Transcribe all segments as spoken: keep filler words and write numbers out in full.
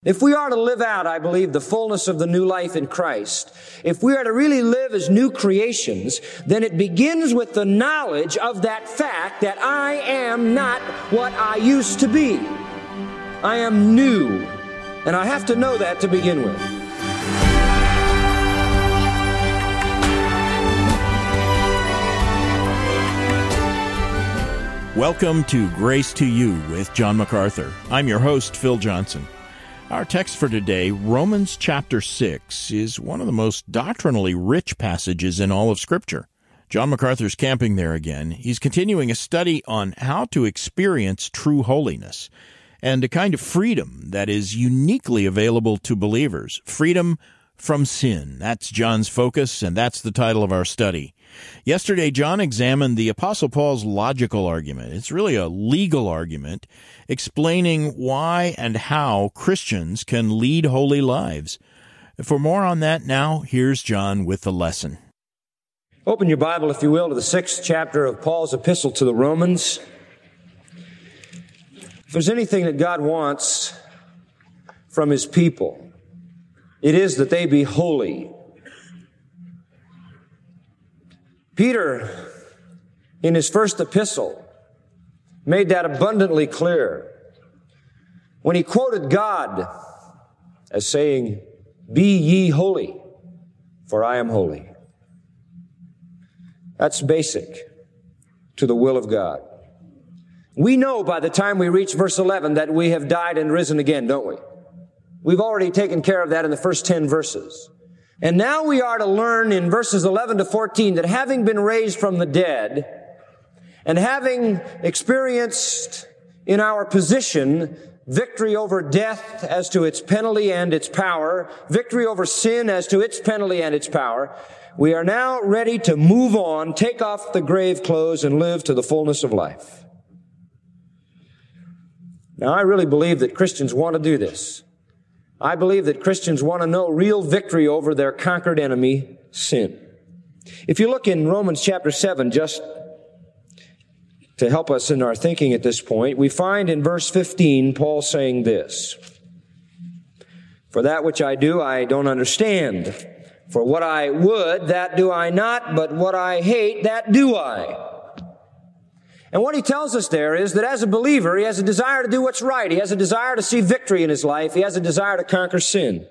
If we are to live out, I believe, the fullness of the new life in Christ, if we are to really live as new creations, then it begins with the knowledge of that fact that I am not what I used to be. I am new, and I have to know that to begin with. Welcome to Grace to You with John MacArthur. I'm your host, Phil Johnson. Our text for today, Romans chapter six, is one of the most doctrinally rich passages in all of Scripture. John MacArthur's camping there again. He's continuing a study on how to experience true holiness and a kind of freedom that is uniquely available to believers. Freedom from sin. That's John's focus, and that's the title of our study. Yesterday, John examined the Apostle Paul's logical argument. It's really a legal argument explaining why and how Christians can lead holy lives. For more on that now, here's John with the lesson. Open your Bible, if you will, to the sixth chapter of Paul's epistle to the Romans. If there's anything that God wants from His people, it is that they be holy. Peter, in his first epistle, made that abundantly clear when he quoted God as saying, "Be ye holy, for I am holy." That's basic to the will of God. We know by the time we reach verse eleven that we have died and risen again, don't we? We've already taken care of that in the first ten verses. And now we are to learn in verses eleven to fourteen that having been raised from the dead and having experienced in our position victory over death as to its penalty and its power, victory over sin as to its penalty and its power, we are now ready to move on, take off the grave clothes, and live to the fullness of life. Now, I really believe that Christians want to do this. I believe that Christians want to know real victory over their conquered enemy, sin. If you look in Romans chapter seven, just to help us in our thinking at this point, we find in verse fifteen, Paul saying this, "For that which I do, I don't understand. For what I would, that do I not, but what I hate, that do I." And what he tells us there is that as a believer, he has a desire to do what's right. He has a desire to see victory in his life. He has a desire to conquer sin.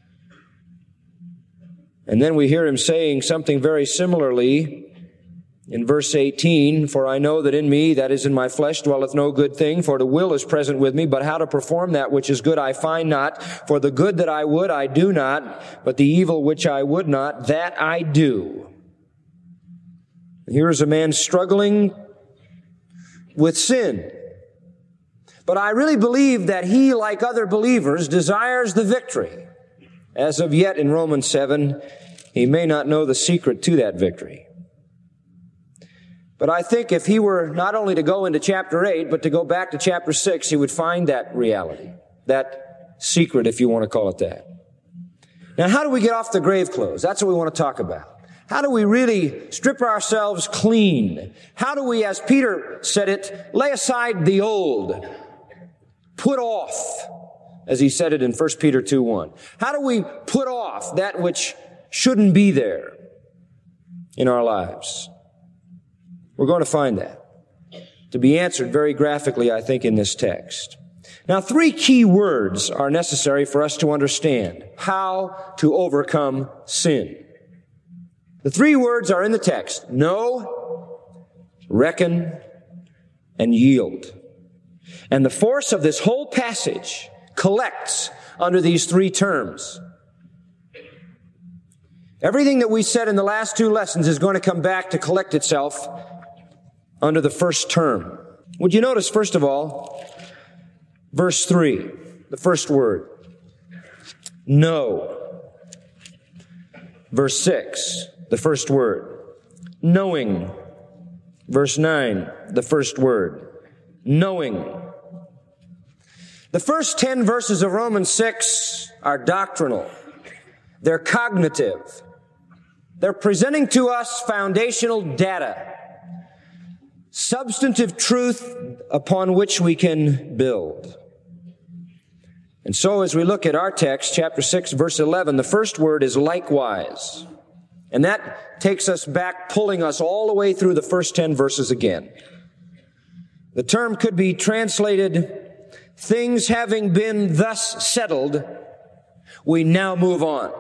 And then we hear him saying something very similarly in verse eighteen, "For I know that in me, that is in my flesh, dwelleth no good thing, for the will is present with me, but how to perform that which is good I find not. For the good that I would I do not, but the evil which I would not, that I do." Here is a man struggling with sin. But I really believe that he, like other believers, desires the victory. As of yet in Romans seven, he may not know the secret to that victory. But I think if he were not only to go into chapter eight, but to go back to chapter six, he would find that reality, that secret, if you want to call it that. Now, how do we get off the grave clothes? That's what we want to talk about. How do we really strip ourselves clean? How do we, as Peter said it, lay aside the old, put off, as he said it in First Peter two one? How do we put off that which shouldn't be there in our lives? We're going to find that to be answered very graphically, I think, in this text. Now, three key words are necessary for us to understand how to overcome sin. The three words are in the text: know, reckon, and yield. And the force of this whole passage collects under these three terms. Everything that we said in the last two lessons is going to come back to collect itself under the first term. Would you notice, first of all, verse three, the first word, know. Verse six, the first word, knowing. Verse nine, the first word, knowing. The first ten verses of Romans six are doctrinal. They're cognitive. They're presenting to us foundational data, substantive truth upon which we can build. And so as we look at our text, chapter six, verse eleven, the first word is likewise. And that takes us back, pulling us all the way through the first ten verses again. The term could be translated, things having been thus settled, we now move on.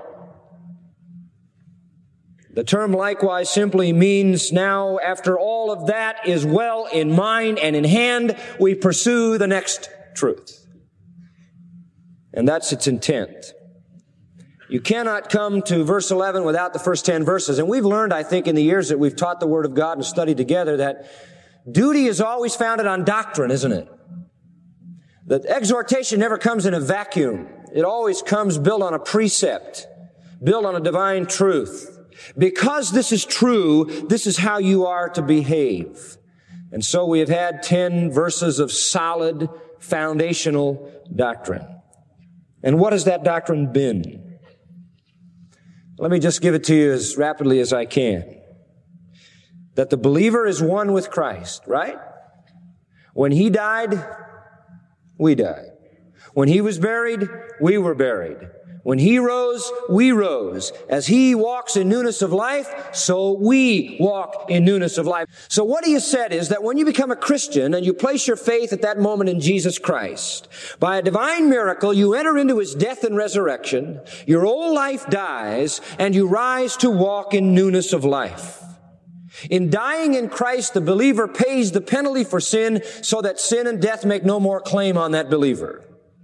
The term likewise simply means now, after all of that is well in mind and in hand, we pursue the next truth. And that's its intent. You cannot come to verse eleven without the first ten verses. And we've learned, I think, in the years that we've taught the Word of God and studied together, that duty is always founded on doctrine, isn't it? That exhortation never comes in a vacuum. It always comes built on a precept, built on a divine truth. Because this is true, this is how you are to behave. And so we have had ten verses of solid, foundational doctrine. And what has that doctrine been? Let me just give it to you as rapidly as I can. That the believer is one with Christ, right? When He died, we died. When He was buried, we were buried. When He rose, we rose. As He walks in newness of life, so we walk in newness of life. So what He has said is that when you become a Christian and you place your faith at that moment in Jesus Christ, by a divine miracle, you enter into His death and resurrection, your old life dies, and you rise to walk in newness of life. In dying in Christ, the believer pays the penalty for sin so that sin and death make no more claim on that believer.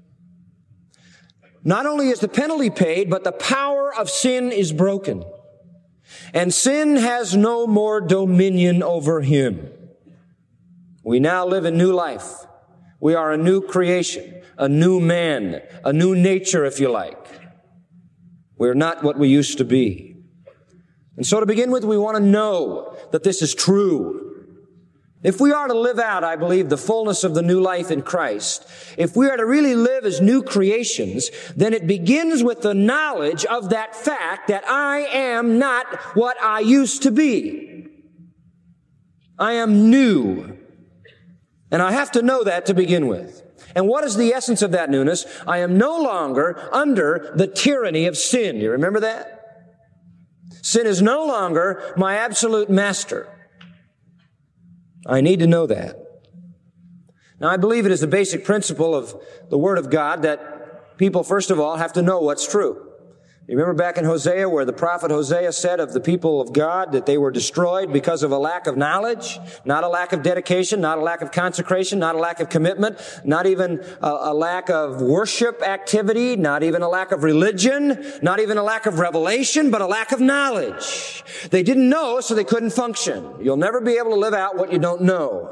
Not only is the penalty paid, but the power of sin is broken. And sin has no more dominion over him. We now live a new life. We are a new creation, a new man, a new nature, if you like. We're not what we used to be. And so to begin with, we want to know that this is true. If we are to live out, I believe, the fullness of the new life in Christ, if we are to really live as new creations, then it begins with the knowledge of that fact that I am not what I used to be. I am new. And I have to know that to begin with. And what is the essence of that newness? I am no longer under the tyranny of sin. You remember that? Sin is no longer my absolute master. I need to know that. Now, I believe it is a basic principle of the Word of God that people, first of all, have to know what's true. You remember back in Hosea where the prophet Hosea said of the people of God that they were destroyed because of a lack of knowledge, not a lack of dedication, not a lack of consecration, not a lack of commitment, not even a, a lack of worship activity, not even a lack of religion, not even a lack of revelation, but a lack of knowledge. They didn't know, so they couldn't function. You'll never be able to live out what you don't know.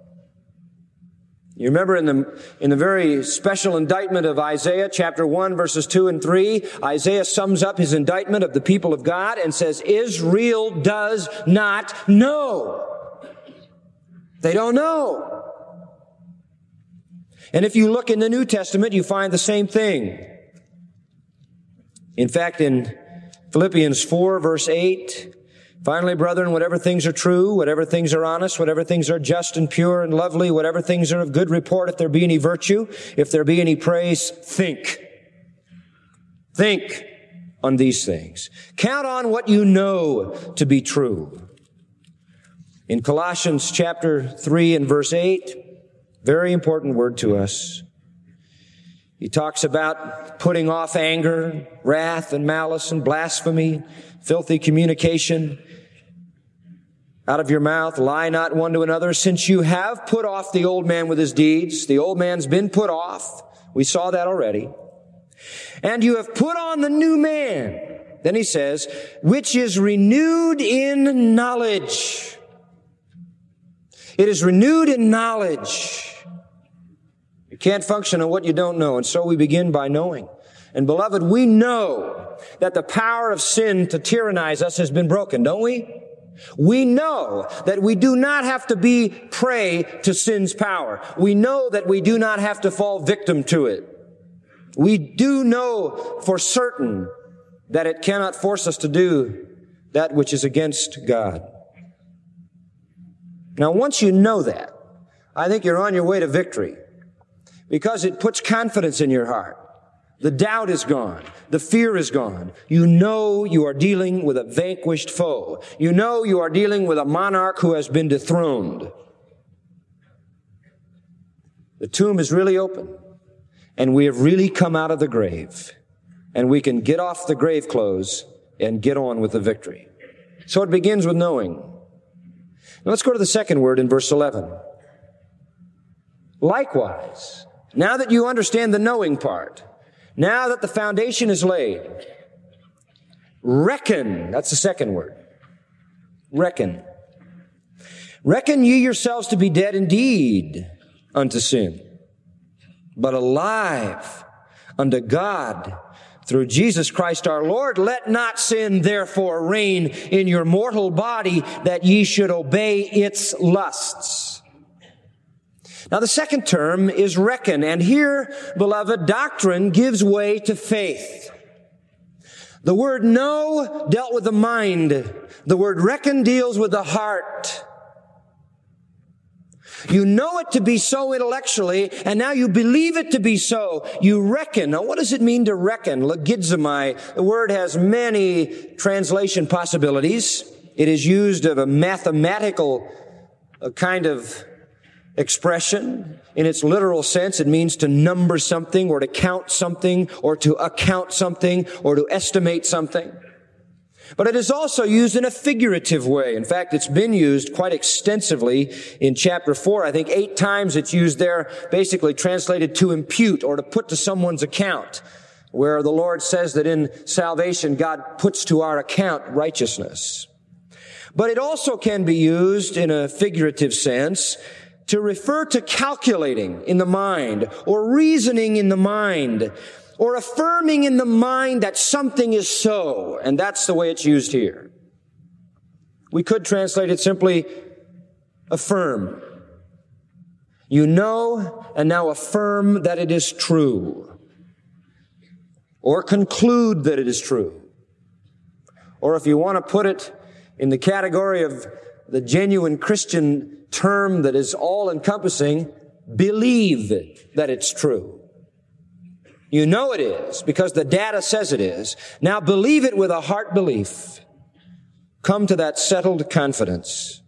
You remember in the, in the very special indictment of Isaiah, chapter one, verses two and three, Isaiah sums up his indictment of the people of God and says, Israel does not know. They don't know. And if you look in the New Testament, you find the same thing. In fact, in Philippians four, verse eight, finally, brethren, whatever things are true, whatever things are honest, whatever things are just and pure and lovely, whatever things are of good report, if there be any virtue, if there be any praise, think. Think on these things. Count on what you know to be true. In Colossians chapter three and verse eight, very important word to us. He talks about putting off anger, wrath, and malice, and blasphemy, filthy communication. Out of your mouth, lie not one to another, since you have put off the old man with his deeds. The old man's been put off. We saw that already. And you have put on the new man. Then he says, which is renewed in knowledge. It is renewed in knowledge. You can't function on what you don't know. And so we begin by knowing. And beloved, we know that the power of sin to tyrannize us has been broken, don't we? We know that we do not have to be prey to sin's power. We know that we do not have to fall victim to it. We do know for certain that it cannot force us to do that which is against God. Now, once you know that, I think you're on your way to victory because it puts confidence in your heart. The doubt is gone. The fear is gone. You know you are dealing with a vanquished foe. You know you are dealing with a monarch who has been dethroned. The tomb is really open, and we have really come out of the grave, and we can get off the grave clothes and get on with the victory. So it begins with knowing. Now let's go to the second word in verse eleven. Likewise, now that you understand the knowing part, now that the foundation is laid, reckon, that's the second word. Reckon. Reckon ye yourselves to be dead indeed unto sin, but alive unto God through Jesus Christ our Lord. Let not sin therefore reign in your mortal body, that ye should obey its lusts. Now the second term is reckon, and here, beloved, doctrine gives way to faith. The word know dealt with the mind. The word reckon deals with the heart. You know it to be so intellectually, and now you believe it to be so. You reckon. Now what does it mean to reckon? Logizomai. The word has many translation possibilities. It is used of a mathematical a kind of expression. In its literal sense, it means to number something or to count something or to account something or to estimate something. But it is also used in a figurative way. In fact, it's been used quite extensively in chapter four. I think eight times it's used there, basically translated to impute or to put to someone's account, where the Lord says that in salvation, God puts to our account righteousness. But it also can be used in a figurative sense to refer to calculating in the mind, or reasoning in the mind, or affirming in the mind that something is so. And that's the way it's used here. We could translate it simply affirm. You know, and now affirm that it is true. Or conclude that it is true. Or if you want to put it in the category of the genuine Christian term that is all-encompassing, believe that it's true. You know it is because the data says it is. Now believe it with a heart belief. Come to that settled confidence.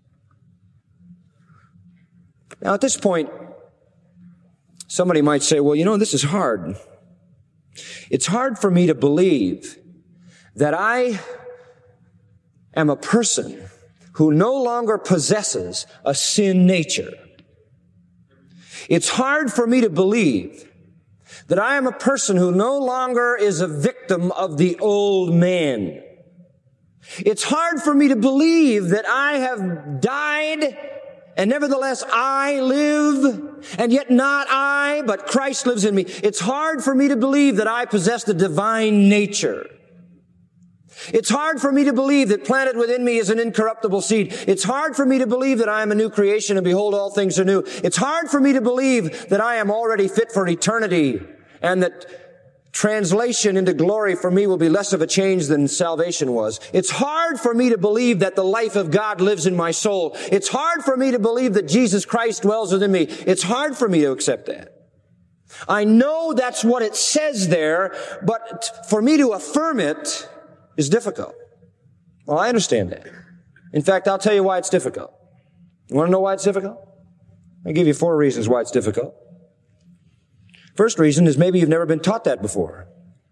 Now at this point, somebody might say, well, you know, this is hard. It's hard for me to believe that I am a person who no longer possesses a sin nature. It's hard for me to believe that I am a person who no longer is a victim of the old man. It's hard for me to believe that I have died and nevertheless I live, and yet not I, but Christ lives in me. It's hard for me to believe that I possess the divine nature. It's hard for me to believe that planted within me is an incorruptible seed. It's hard for me to believe that I am a new creation and behold, all things are new. It's hard for me to believe that I am already fit for eternity and that translation into glory for me will be less of a change than salvation was. It's hard for me to believe that the life of God lives in my soul. It's hard for me to believe that Jesus Christ dwells within me. It's hard for me to accept that. I know that's what it says there, but for me to affirm it is difficult. Well, I understand that. In fact, I'll tell you why it's difficult. You want to know why it's difficult? I'll give you four reasons why it's difficult. First reason is maybe you've never been taught that before.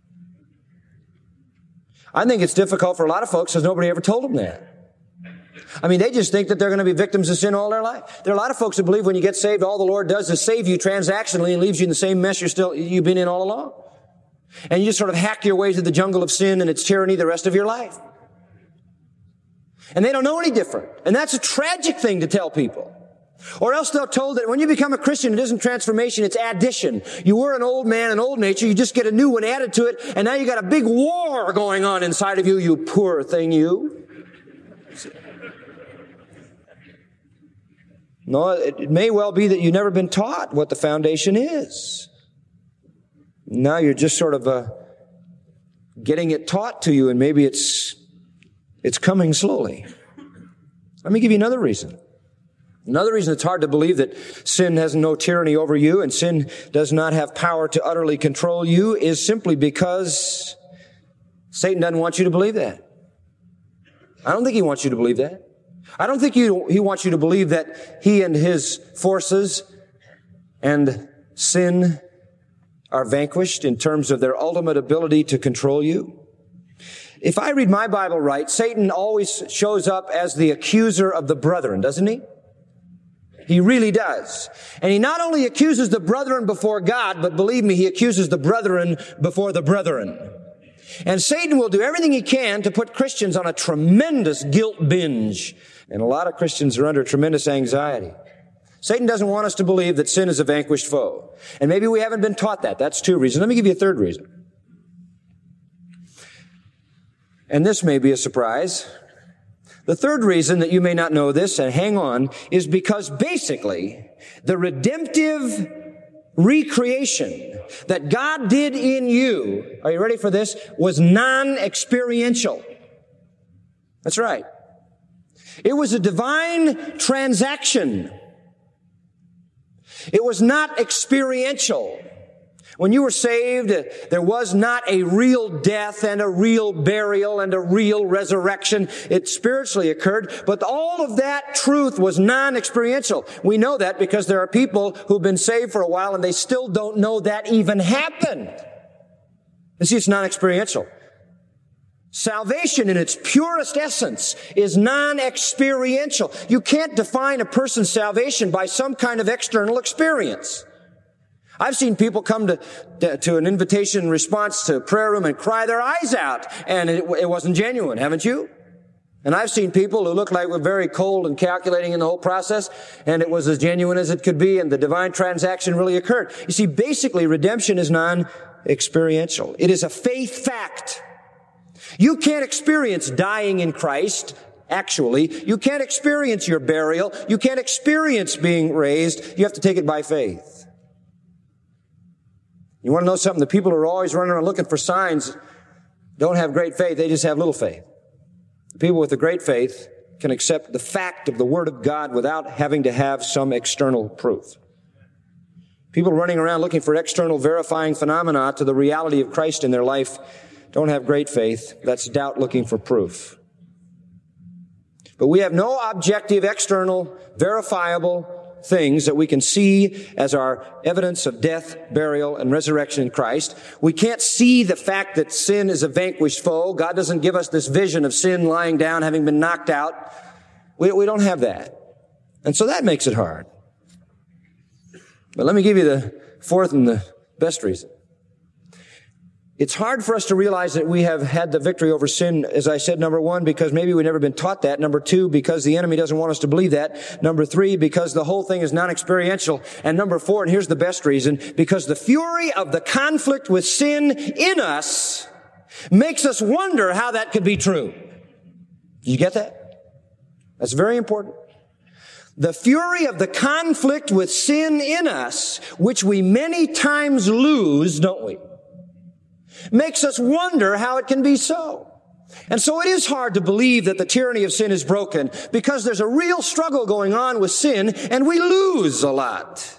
I think it's difficult for a lot of folks because nobody ever told them that. I mean, they just think that they're going to be victims of sin all their life. There are a lot of folks who believe when you get saved, all the Lord does is save you transactionally and leaves you in the same mess you're still, you've been in all along. And you just sort of hack your way through the jungle of sin and its tyranny the rest of your life. And they don't know any different. And that's a tragic thing to tell people. Or else they're told that when you become a Christian, it isn't transformation, it's addition. You were an old man, an old nature, you just get a new one added to it, and now you got a big war going on inside of you, you poor thing, you. No, it may well be that you've never been taught what the foundation is. Now you're just sort of uh, getting it taught to you, and maybe it's it's coming slowly. Let me give you another reason. Another reason it's hard to believe that sin has no tyranny over you and sin does not have power to utterly control you is simply because Satan doesn't want you to believe that. I don't think he wants you to believe that. I don't think he, he wants you to believe that he and his forces and sin are vanquished in terms of their ultimate ability to control you. If I read my Bible right, Satan always shows up as the accuser of the brethren, doesn't he? He really does. And he not only accuses the brethren before God, but believe me, he accuses the brethren before the brethren. And Satan will do everything he can to put Christians on a tremendous guilt binge. And a lot of Christians are under tremendous anxiety. Satan doesn't want us to believe that sin is a vanquished foe. And maybe we haven't been taught that. That's two reasons. Let me give you a third reason. And this may be a surprise. The third reason that you may not know this, and hang on, is because basically the redemptive recreation that God did in you, are you ready for this, was non-experiential. That's right. It was a divine transaction. It was not experiential. When you were saved, there was not a real death and a real burial and a real resurrection. It spiritually occurred, but all of that truth was non-experiential. We know that because there are people who've been saved for a while and they still don't know that even happened. You see, it's non-experiential. Salvation in its purest essence is non-experiential. You can't define a person's salvation by some kind of external experience. I've seen people come to, to an invitation response to a prayer room and cry their eyes out, and it, it wasn't genuine, haven't you? And I've seen people who look like we're very cold and calculating in the whole process, and it was as genuine as it could be, and the divine transaction really occurred. You see, basically, redemption is non-experiential. It is a faith fact. You can't experience dying in Christ, actually. You can't experience your burial. You can't experience being raised. You have to take it by faith. You want to know something? The people who are always running around looking for signs don't have great faith. They just have little faith. The people with the great faith can accept the fact of the Word of God without having to have some external proof. People running around looking for external verifying phenomena to the reality of Christ in their life don't have great faith. That's doubt looking for proof. But we have no objective, external, verifiable things that we can see as our evidence of death, burial, and resurrection in Christ. We can't see the fact that sin is a vanquished foe. God doesn't give us this vision of sin lying down, having been knocked out. We, we don't have that. And so that makes it hard. But let me give you the fourth and the best reason. It's hard for us to realize that we have had the victory over sin, as I said, number one, because maybe we've never been taught that. Number two, because the enemy doesn't want us to believe that. Number three, because the whole thing is non-experiential. And number four, and here's the best reason, because the fury of the conflict with sin in us makes us wonder how that could be true. Did you get that? That's very important. The fury of the conflict with sin in us, which we many times lose, don't we? Makes us wonder how it can be so. And so it is hard to believe that the tyranny of sin is broken because there's a real struggle going on with sin and we lose a lot.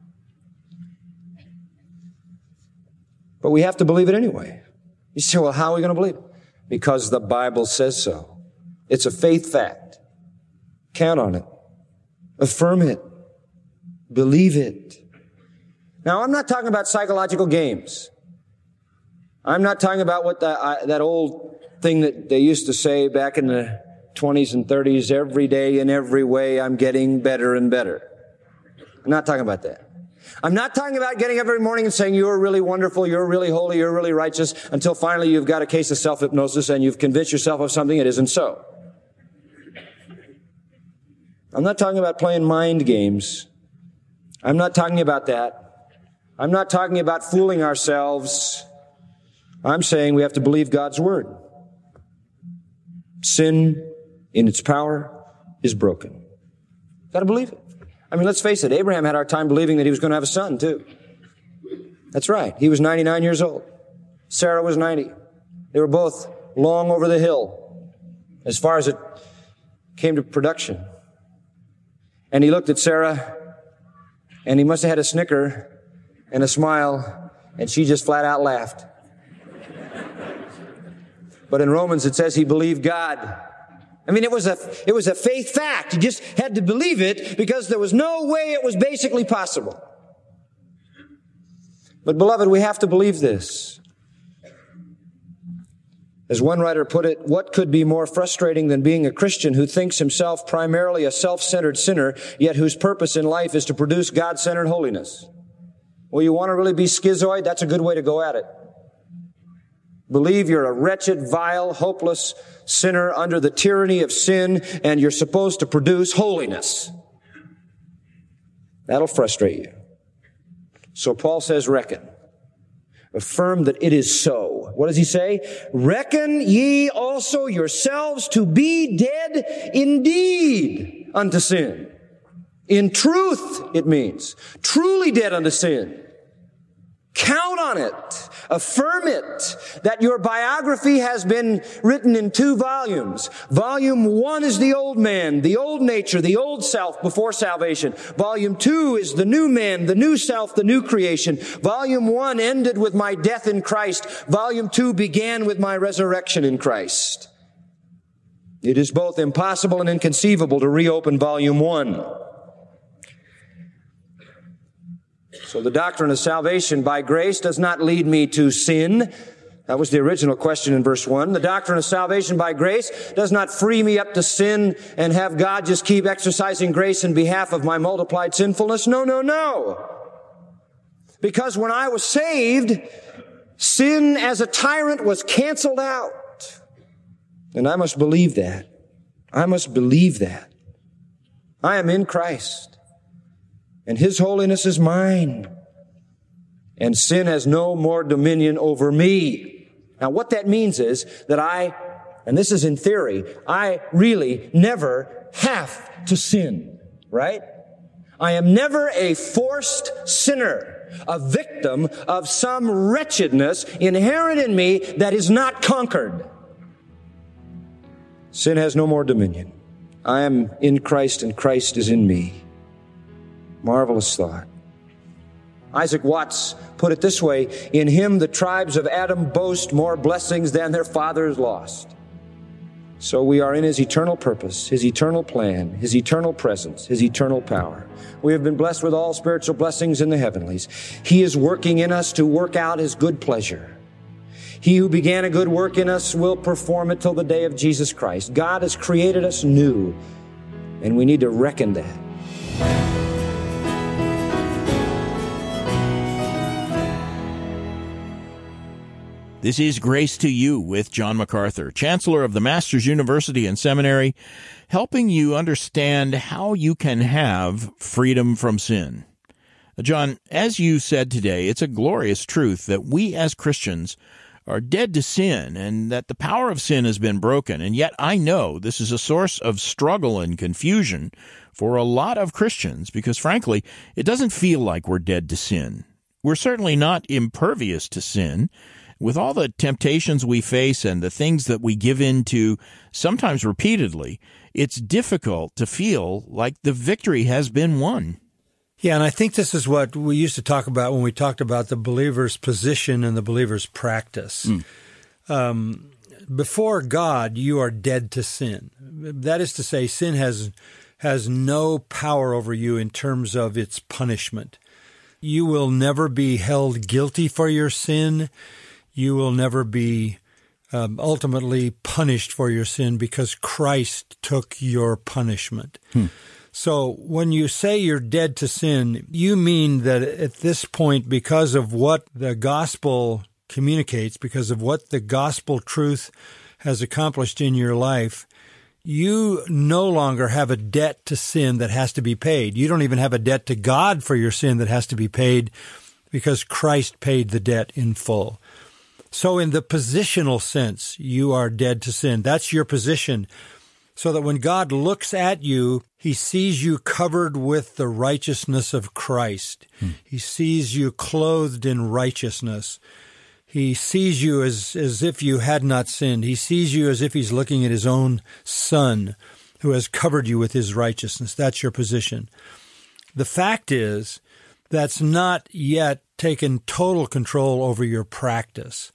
But we have to believe it anyway. You say, well, how are we going to believe it? Because the Bible says so. It's a faith fact. Count on it. Affirm it. Believe it. Now, I'm not talking about psychological games. I'm not talking about what the, uh, that old thing that they used to say back in the twenties and thirties, every day in every way I'm getting better and better. I'm not talking about that. I'm not talking about getting up every morning and saying you're really wonderful, you're really holy, you're really righteous, until finally you've got a case of self-hypnosis and you've convinced yourself of something that isn't so. I'm not talking about playing mind games. I'm not talking about that. I'm not talking about fooling ourselves. I'm saying we have to believe God's Word. Sin, in its power, is broken. Got to believe it. I mean, let's face it, Abraham had a hard time believing that he was going to have a son, too. That's right. He was ninety-nine years old. Sarah was ninety. They were both long over the hill as far as it came to production. And he looked at Sarah, and he must have had a snicker and a smile, and she just flat out laughed. But in Romans it says he believed God. I mean, it was a, it was a faith fact. He just had to believe it because there was no way it was basically possible. But beloved, we have to believe this. As one writer put it, what could be more frustrating than being a Christian who thinks himself primarily a self-centered sinner, yet whose purpose in life is to produce God-centered holiness? Well, you want to really be schizoid? That's a good way to go at it. Believe you're a wretched, vile, hopeless sinner under the tyranny of sin, and you're supposed to produce holiness. That'll frustrate you. So Paul says, reckon. Affirm that it is so. What does he say? Reckon ye also yourselves to be dead indeed unto sin. In truth, it means. Truly dead unto sin. Count on it. Affirm it. That your biography has been written in two volumes. Volume one is the old man, the old nature, the old self before salvation. Volume two is the new man, the new self, the new creation. Volume one ended with my death in Christ. Volume two began with my resurrection in Christ. It is both impossible and inconceivable to reopen volume one. So the doctrine of salvation by grace does not lead me to sin. That was the original question in verse one. The doctrine of salvation by grace does not free me up to sin and have God just keep exercising grace in behalf of my multiplied sinfulness. No, no, no. Because when I was saved, sin as a tyrant was canceled out. And I must believe that. I must believe that. I am in Christ. And His holiness is mine. And sin has no more dominion over me. Now what that means is that I, and this is in theory, I really never have to sin, right? I am never a forced sinner, a victim of some wretchedness inherent in me that is not conquered. Sin has no more dominion. I am in Christ and Christ is in me. Marvelous thought. Isaac Watts put it this way, in Him the tribes of Adam boast more blessings than their fathers lost. So we are in His eternal purpose, His eternal plan, His eternal presence, His eternal power. We have been blessed with all spiritual blessings in the heavenlies. He is working in us to work out His good pleasure. He who began a good work in us will perform it till the day of Jesus Christ. God has created us new, and we need to reckon that. This is Grace to You with John MacArthur, Chancellor of the Masters University and Seminary, helping you understand how you can have freedom from sin. John, as you said today, it's a glorious truth that we as Christians are dead to sin and that the power of sin has been broken. And yet I know this is a source of struggle and confusion for a lot of Christians because, frankly, it doesn't feel like we're dead to sin. We're certainly not impervious to sin. With all the temptations we face and the things that we give in to, sometimes repeatedly, it's difficult to feel like the victory has been won. Yeah, and I think this is what we used to talk about when we talked about the believer's position and the believer's practice. Mm. Um, before God, you are dead to sin. That is to say, sin has has no power over you in terms of its punishment. You will never be held guilty for your sin. You will never be um, ultimately punished for your sin because Christ took your punishment. Hmm. So when you say you're dead to sin, you mean that at this point, because of what the gospel communicates, because of what the gospel truth has accomplished in your life, you no longer have a debt to sin that has to be paid. You don't even have a debt to God for your sin that has to be paid because Christ paid the debt in full. So in the positional sense, you are dead to sin. That's your position. So that when God looks at you, He sees you covered with the righteousness of Christ. Hmm. He sees you clothed in righteousness. He sees you as, as if you had not sinned. He sees you as if He's looking at His own Son, who has covered you with his righteousness. That's your position. The fact is, that's not yet taken total control over your practice.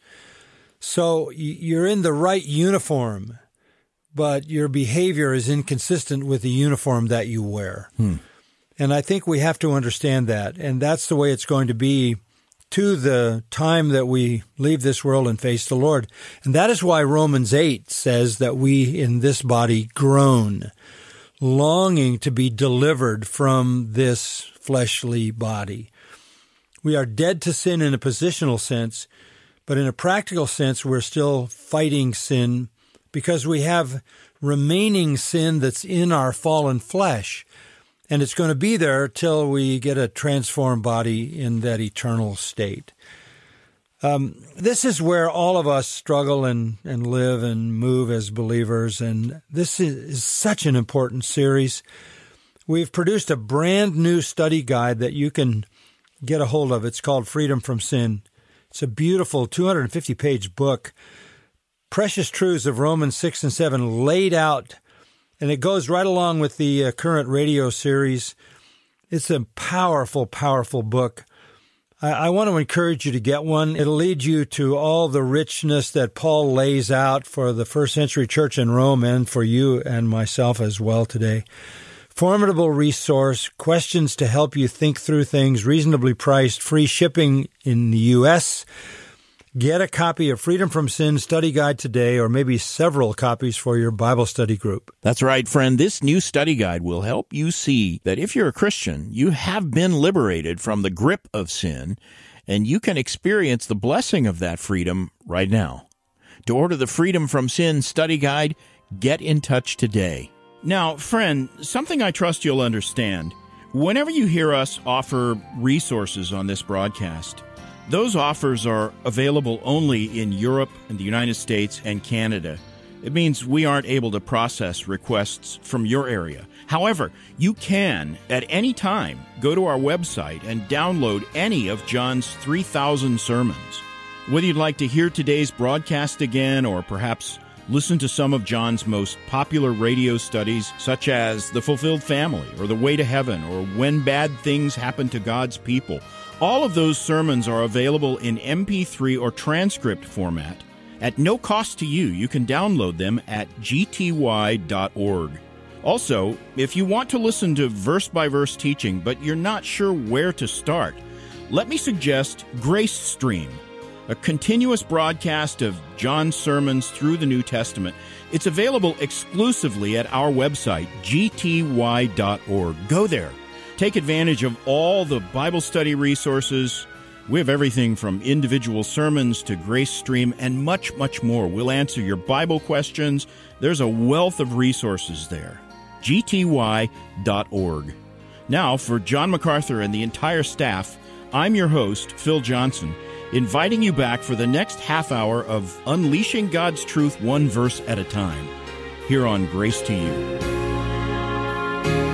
So you're in the right uniform, but your behavior is inconsistent with the uniform that you wear. Hmm. And I think we have to understand that. And that's the way it's going to be to the time that we leave this world and face the Lord. And that is why Romans eight says that we in this body groan, longing to be delivered from this fleshly body. We are dead to sin in a positional sense, but in a practical sense, we're still fighting sin because we have remaining sin that's in our fallen flesh. And it's going to be there till we get a transformed body in that eternal state. Um, this is where all of us struggle and, and live and move as believers. And this is, is such an important series. We've produced a brand new study guide that you can get a hold of. It's called Freedom from Sin. It's a beautiful two hundred fifty page book. Precious truths of Romans six and seven laid out. And it goes right along with the uh, current radio series. It's a powerful, powerful book. I, I want to encourage you to get one. It'll lead you to all the richness that Paul lays out for the first century church in Rome and for you and myself as well today. Formidable resource, questions to help you think through things, reasonably priced, free shipping in the U S Get a copy of Freedom from Sin Study Guide today, or maybe several copies for your Bible study group. That's right, friend. This new study guide will help you see that if you're a Christian, you have been liberated from the grip of sin, and you can experience the blessing of that freedom right now. To order the Freedom from Sin Study Guide, get in touch today. Now, friend, something I trust you'll understand. Whenever you hear us offer resources on this broadcast, those offers are available only in Europe and the United States and Canada. It means we aren't able to process requests from your area. However, you can, at any time, go to our website and download any of John's three thousand sermons. Whether you'd like to hear today's broadcast again, or perhaps listen to some of John's most popular radio studies, such as The Fulfilled Family, or The Way to Heaven, or When Bad Things Happen to God's People, all of those sermons are available in M P three or transcript format. At no cost to you, you can download them at g t y dot org. Also, if you want to listen to verse-by-verse teaching, but you're not sure where to start, let me suggest Grace Stream, a continuous broadcast of John's sermons through the New Testament. It's available exclusively at our website, g t y dot org. Go there. Take advantage of all the Bible study resources. We have everything from individual sermons to Grace Stream and much, much more. We'll answer your Bible questions. There's a wealth of resources there. g t y dot org. Now, for John MacArthur and the entire staff, I'm your host, Phil Johnson, inviting you back for the next half hour of Unleashing God's Truth one verse at a time, here on Grace to You.